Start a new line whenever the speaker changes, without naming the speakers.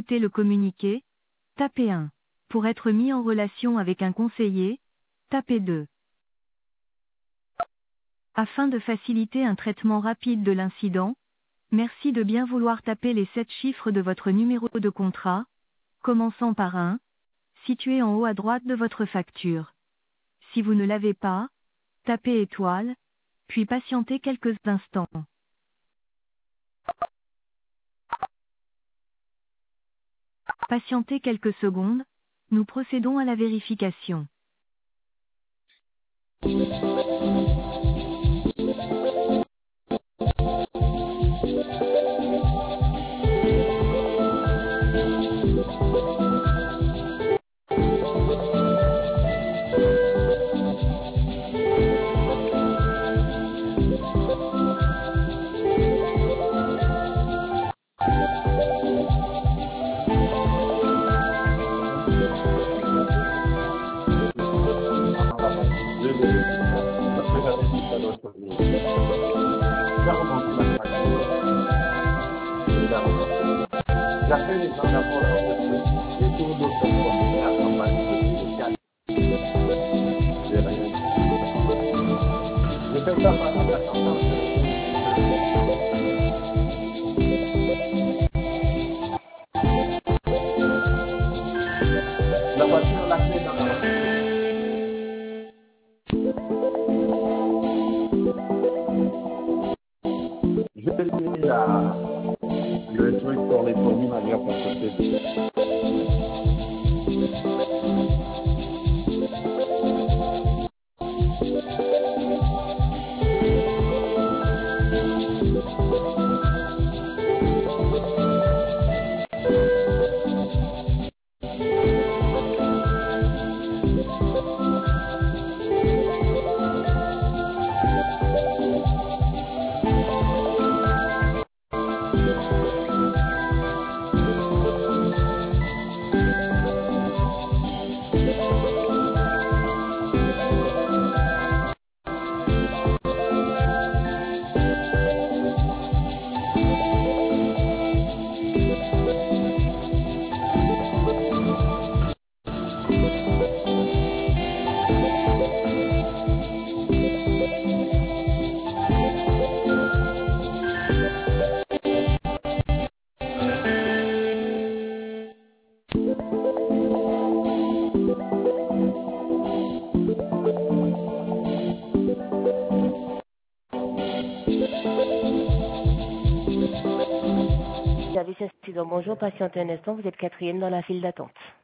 écouter le communiqué, tapez 1. Pour être mis en relation avec un conseiller, tapez 2. Afin de faciliter un traitement rapide de l'incident, merci de bien vouloir taper les 7 chiffres de votre numéro de contrat, commençant par 1, situé en haut à droite de votre facture. Si vous ne l'avez pas, tapez étoile, puis patientez quelques instants. Patientez quelques secondes, nous procédons à la vérification.
Je vais donner le truc pour les fourmis, ma gueule, parce que c'est...
Service incident, bonjour, patientez un instant, vous êtes 4e dans la file d'attente.